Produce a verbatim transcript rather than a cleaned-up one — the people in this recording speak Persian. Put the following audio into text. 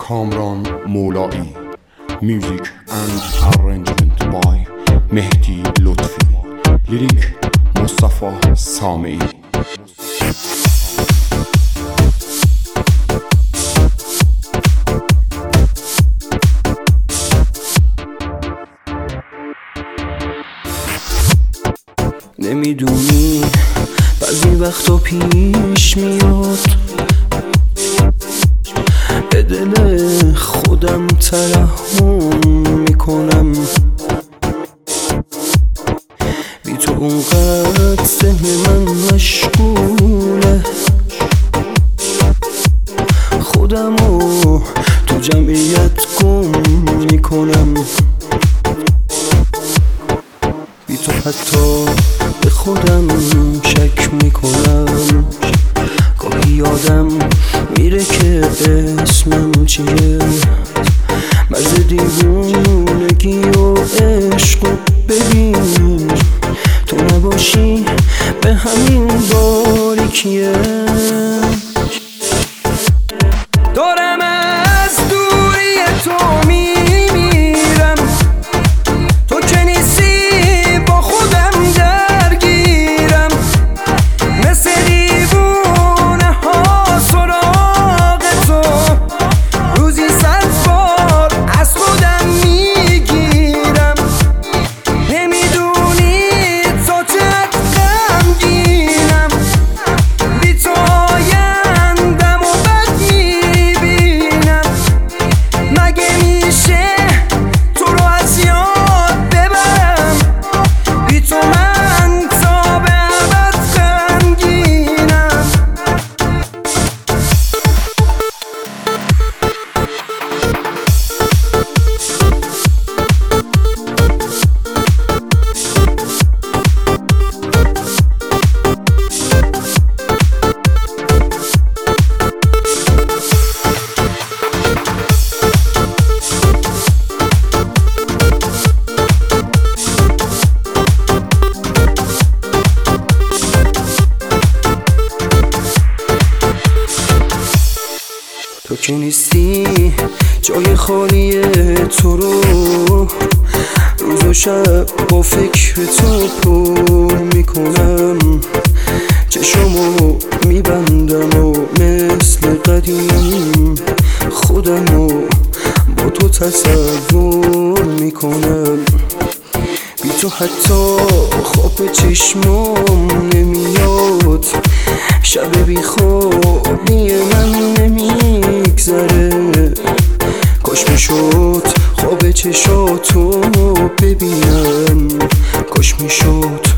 Kamran Moulai. Music and arrangement by Mehdi Lotfi. Lyric Mustafa Sami. نمیدونی بعضی وقتا پیش میاد به دل خودم ترحم میکنم، بی تو اونقدر ذهن من مشغوله، خودمو تو جمعیت گم میکنم، بی تو حتی به خودم شک میکنم، گاهی یادم میره که اسمم چیه، مرز دیوونگی و عشق و ببین تو نباشی به همین باریکیه. دارم از دوری تو میمیرم، تو که نیستی با خودم درگیرم، مثل دیوونه ها سراغ تو روزی صد بار از خودم میگیرم. نمیدونی تا چقدر غمگینم، بی تو آیندم و بد میبینم، مگه میشه تو رو از یاد ببرم، بی تو من تا به ابد غمگینم. تو که نیستی جای خالی تو رو روز و شب با فکر تو پر میکنم، چشمو میبندم و مثل قدیم خودمو با تو تصور میکنم، بی تو حتی خواب چشمام نمیاد، شب بی خوابی من نمیگذره، کاش میشد خواب چشاتو ببینم، کاش میشد